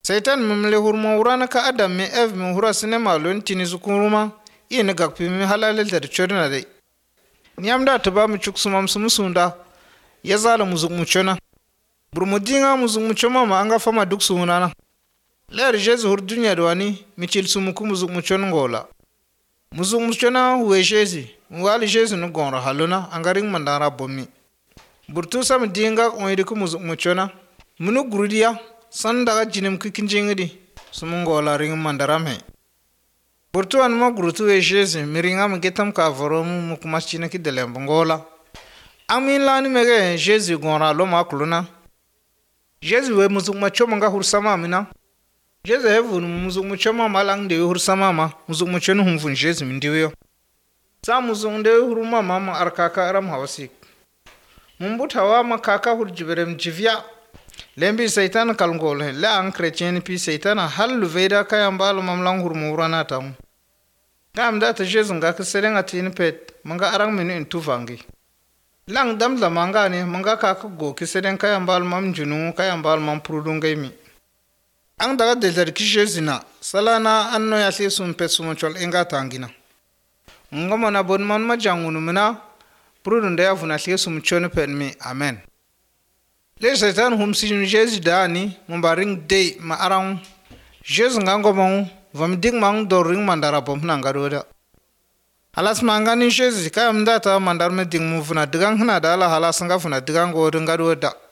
Satan mimle hurma urana ka Adam me Eve me hura sinema lon tini zukuruma ina gakpi mi halal da chodna dai. Nyamda to ba mu chuksumam sumusunda ya zala muzuk muchona. Burmudinga muzuk muchoma ma anga fama duk sunana. Ler Jesu hur dunya dwani michil sumuku muzuk muchon ngola. Muzuk muchona huwe Jesu, wali Jesu no gonra haluna angaring mandara bommi. Burtu sam dinga oyediku muzuk muchona. Munu gurudiya san daga jinim kikinjingidi sumungola ring mandarame. Burtu anma gurutu we Jesu miringa mgetam ka voromu mukumachina ki delembongola. Amin lani mege Jesu gonra lo makuluna. Jesu we muzuk machoma nga hursama amina. Jesu hevun muzuk machoma malang de hursama ma muzuk machonu humfun Jesu mindiwe. Sa muzuk de huruma mama arkaka aram hawasik. Mumbut hawa makaka hurjiberem jivya. Lembi Satan kalngol la an chrétien pi Satan hal veda kayambalo mamlang hurmurana tam. Kam data Jesu nga kiserenga tin pet manga arang minu intuvangi. Lang dam la manga ne manga kaka go kiseren kayambal mam junu kayambal mam prudungay mi. Ang daga deltar ki Jesu na salana anno ya sum pet sumchol enga tangina. Ngoma na bon man majangunu mina prudunda ya funa sum chone pet mi amen. Le Satan hum si Jesu dani mumbaring day ma arang Jesu ngango mong vam dig mang do ring mandara bom nangaroda. Halas mangani Jesu kayam data mandar me ding mu funa digang hna dala halas nga funa digang go ringaroda.